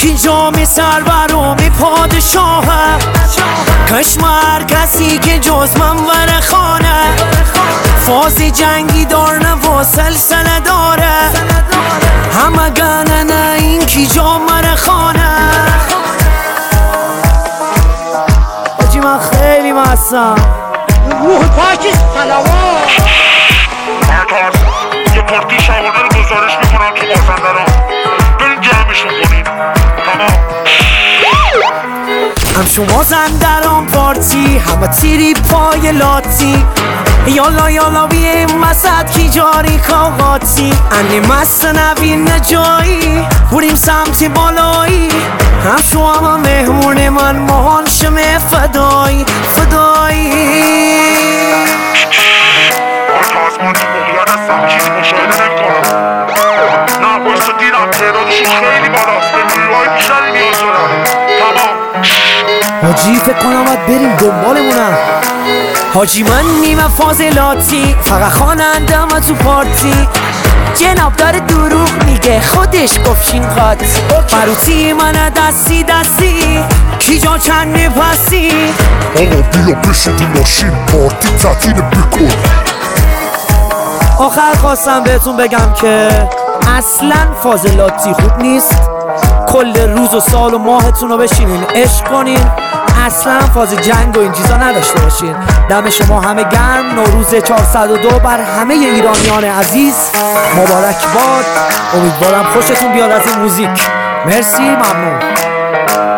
کی جام سربرم پادشاهم، کشم هر کسی که جز من ور خانه، فاز جنگی دار نه و سلسله داره، همه گنه نه این کی جام ور خانه. آجی من خیلی مستم. روح پاکی صلوات. مرتاز یه پارتی شبانه رو گزارش میکنم تو مازندران، بریم جمعشون کنیم. تمام هم شما زندران پارتی، همه تیری پای لاتی، یالا یالا بیم مسد کی جاری کاغاتی، انی مست نبین نجایی بریم سمت بالایی، هم شما هم مهمون من مهان شمه فدایی فدایی. مرتاز من تو موقعیت هستم، چیزی مشاهده نمیکنم. نه بایستا دیدم تعدادشون خیلی بالاست، به نیروهای بیشتری نیاز دارم. تمام حاجی فکر کنم باید بریم دنبالمونم. حاجی من نیمه فاضلاتی، فقط خوانندم تو پارتی، جناب داره دروغ میگه خودش گفتشین قاطی، مروتی من دستی دستی کی جا چند پسی. آقا بیا بشید این ماشین پارتی تعطیل بکن. آخر خواستم بهتون بگم که اصلا فاضلاتی خوب نیست، کل روز و سال و ماهتون رو بشینین عشق کنین، اصلا فاز جنگ و این چیزا نداشته باشین. دم شما همه گرم، نوروز 402 بر همه ایرانیان عزیز مبارک باد. امیدوارم خوشتون بیاد از این موزیک. مرسی، ممنون.